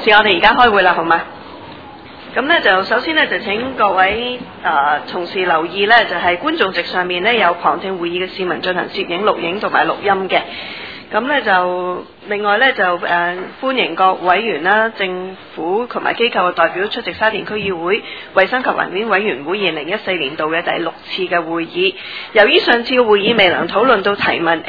事，我哋而家開會啦，好嗎？咁呢就首先呢，就請各位同事留意呢，就係觀眾席上面呢，有旁聽會議嘅市民進行攝影、錄影同埋錄音嘅。咁呢就另外呢，就歡迎各委員啦、政府同埋機構嘅代表出席沙田區議會衛生及環境委員會2014年度嘅第6次嘅會議。由於上次嘅會議未能討論到提問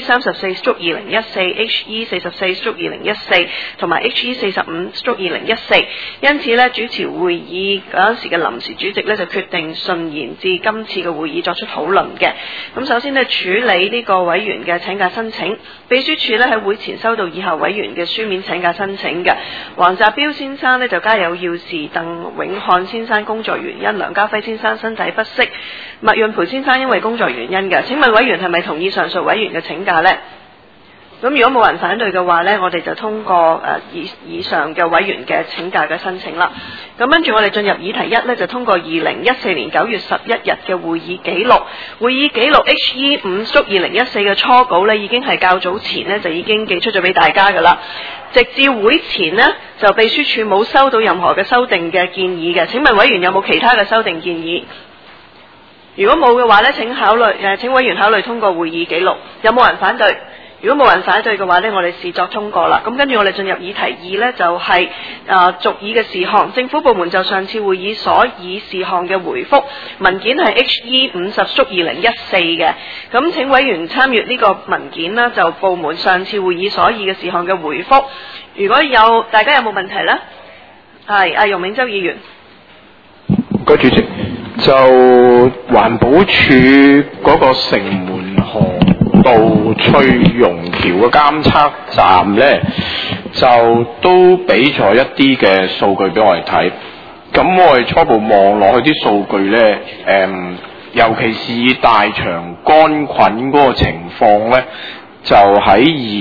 HE34/2014、HE44/2014 同埋 HE45/2014，因此呢，主持會議嗰陣時嘅臨時主席呢，就決定順延至今次嘅會議作出討論嘅。咁首先呢，處理呢個委員嘅請假申請，秘書處呢喺會前收到以下委員嘅書面請假申請嘅。黃澤標先生呢就家有要事，鄧永漢先生工作原因，梁家輝先生身體不適，麥潤培先生因為工作原因嘅。請問委員係咪同意上述委員嘅請假呢？咁如果冇人反對嘅話呢，我哋就通過以上嘅委員嘅請假嘅申請啦。咁跟住我哋進入議題1呢，就通過2014年9月11日嘅會議記錄。會議記錄 HE5/2014 嘅初稿呢，已經係較早前呢，就已經寄出咗俾大家噶啦。直至會前呢，就秘書處冇收到任何嘅修訂嘅建議嘅。請問委員有冇其他嘅修訂建議？如果冇嘅話呢，請委員考慮通過會議記錄。有冇人反對？如果冇人反對嘅話呢，我哋視作通過啦。咁跟住我哋進入議題2呢，就係續議嘅事項。政府部門就上次會議所議事項嘅回覆文件係 HE50/2014 嘅。咁請委員參閱呢個文件啦，就部門上次會議所議嘅事項嘅回覆。如果大家有冇問題呢？係容銘洲議員。 個主席就環保署嗰個城門河道翠榕橋嘅監測站呢，就都俾咗一啲嘅數據俾我哋睇。咁我哋初步望落去啲數據呢，尤其是以大腸桿菌嗰個情況呢，就喺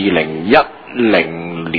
2010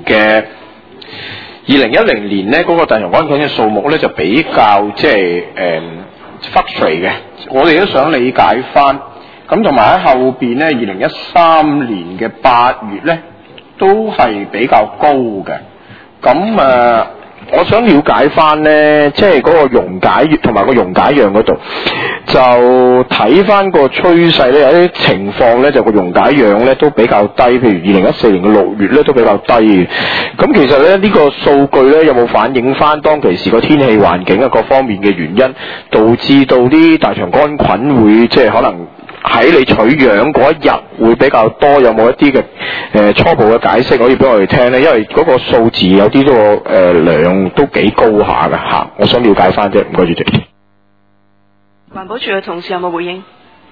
年呢，嗰個大腸桿菌嘅數目呢，就比較即係fluctuate嘅。我哋都想理解翻。咁同埋喺後邊呢，2013年嘅8月呢，都係比較高嘅。咁我想了解翻呢，即係嗰個溶解同埋個溶解樣嗰度，就睇翻個趨勢呢，有啲情況呢，就個溶解樣呢都比較低，譬如2014年嘅6月呢都比較低嘅。咁其實呢，呢個數據呢，有冇反映翻當其時個天氣環境啊各方面嘅原因，導致到啲大腸桿菌會即係可能喺你取樣嗰一日會比較多？有冇一啲嘅初步嘅解釋可以俾我哋聽呢？因為嗰個數字有啲量都幾高下㗎嚇，我想了解翻啫。唔該主席。 環保署嘅同事有冇回應？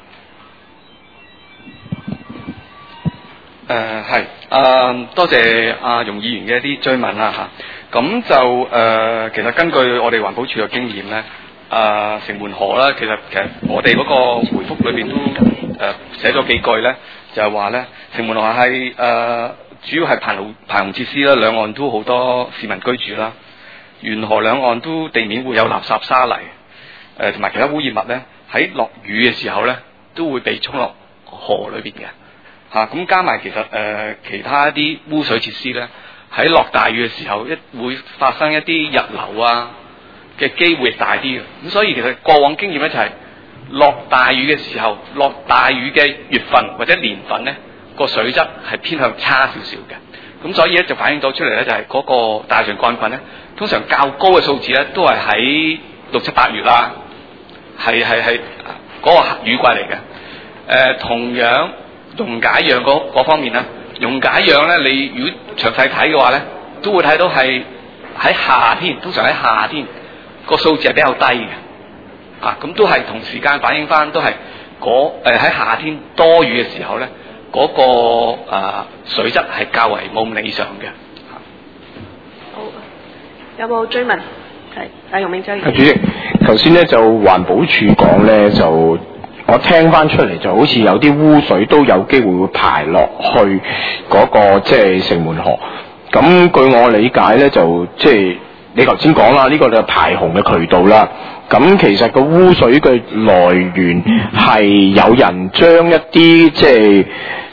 係多謝容議員嘅一啲追問啦嚇。咁就其實根據我哋環保署嘅經驗咧。城門河啦，其實我哋嗰個回覆裏邊都寫咗幾句咧，就係話咧，城門河係主要係排洪設施啦，兩岸都好多市民居住啦，沿河兩岸都地面會有垃圾沙泥，同埋其他污染物咧，喺落雨嘅時候咧，都會被沖落河裏邊嘅嚇。咁加埋其實其他一啲污水設施咧，喺落大雨嘅時候會發生一啲溢流啊嘅機會大啲嘅，咁所以其實過往經驗咧就係落大雨嘅時候，落大雨嘅月份或者年份咧，個水質係偏向差少少嘅，咁所以咧就反映到出嚟咧就係嗰個大腸桿菌咧，通常較高嘅數字咧都係喺6、7、8月啦，係嗰個雨季嚟嘅。同樣溶解樣嗰方面咧，溶解樣咧你如果詳細睇嘅話咧，都會睇到係喺夏天，通常喺夏天。個數字係比較低嘅，咁都係同時間反映翻，都係喺夏天多雨嘅時候咧，嗰個水質係較為冇咁理想嘅。 好，有冇追問？係，容銘洲議員。 主席，頭先咧就環保署講咧，就我聽翻出嚟就好似有啲污水都有機會排落去嗰個即係城門河。咁據我理解咧，就即係。你頭先講啦，呢個就係排洪嘅渠道啦。咁其實個污水嘅來源係有人將一啲即係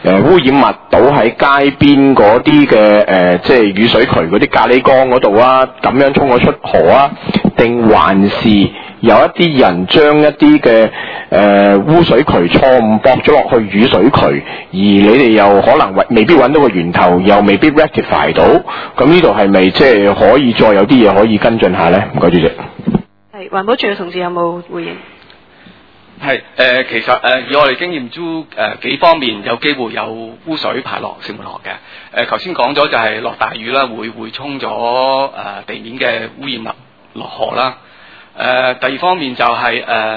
污染物倒喺街邊嗰啲嘅即係雨水渠嗰啲咖喱缸嗰度啊，咁樣沖咗出河啊，定還是有一啲人將一啲嘅污水渠錯誤駁咗落去雨水渠，而你哋又可能未必揾到個源頭，又未必 rectify 到，咁呢度係咪即係可以再有啲嘢可以跟進下呢？唔該，主席。 係環保署嘅同事有冇回應？ 係其實以我哋經驗都幾方面有機會有污水排落城門河嘅。頭先講咗就係落大雨啦，會沖咗地面嘅污染物落河啦。第二方面就係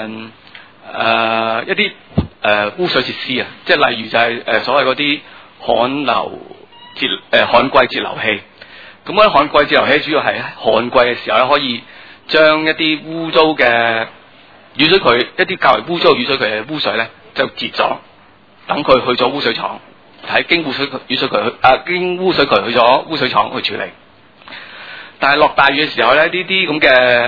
一啲污水設施啊，即係例如就係所謂嗰啲旱季截流器。咁嗰啲旱季截流器主要係旱季嘅時候咧，可以將一啲污糟嘅雨水渠，一啲較為污糟嘅雨水渠嘅污水咧，就截咗，等佢去咗污水廠，經污水渠去咗污水廠去處理。但係落大雨嘅時候咧，呢啲咁嘅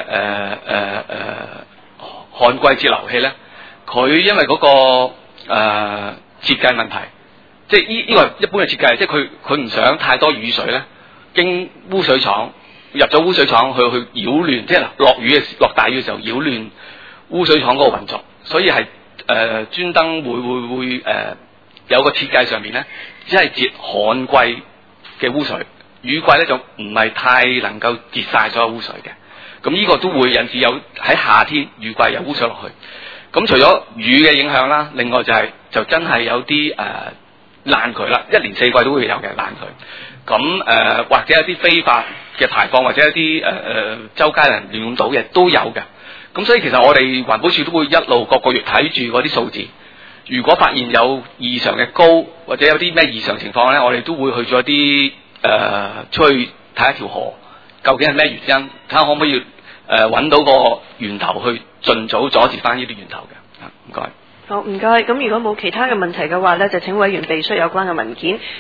旱季截流器咧，佢因為嗰個設計問題，即係呢個係一般嘅設計，即係佢唔想太多雨水咧，經污水廠入咗污水廠去擾亂，即係落大雨嘅時候擾亂污水廠嗰個運作，所以係專登會有個設計上面咧，只係截旱季嘅污水，雨季咧就唔係太能夠截晒所有污水嘅。咁呢個都會引致有喺夏天雨季有污水落去。咁除咗雨嘅影響啦，另外就真係有啲爛渠啦，一年四季都會有嘅爛渠。咁或者一啲非法嘅排放，或者一啲周街人亂咁倒嘅都有嘅。咁所以其實我哋環保署都會一路個個月睇住嗰啲數字，如果發現有異常嘅高，或者有啲咩異常情況咧，我哋都會去咗啲出去睇一條河，究竟係咩原因，睇下可唔可以揾到個源頭去盡早阻截翻呢啲源頭嘅。唔該。 好，唔該。咁如果冇其他嘅問題嘅話咧，就請委員備出有關嘅文件。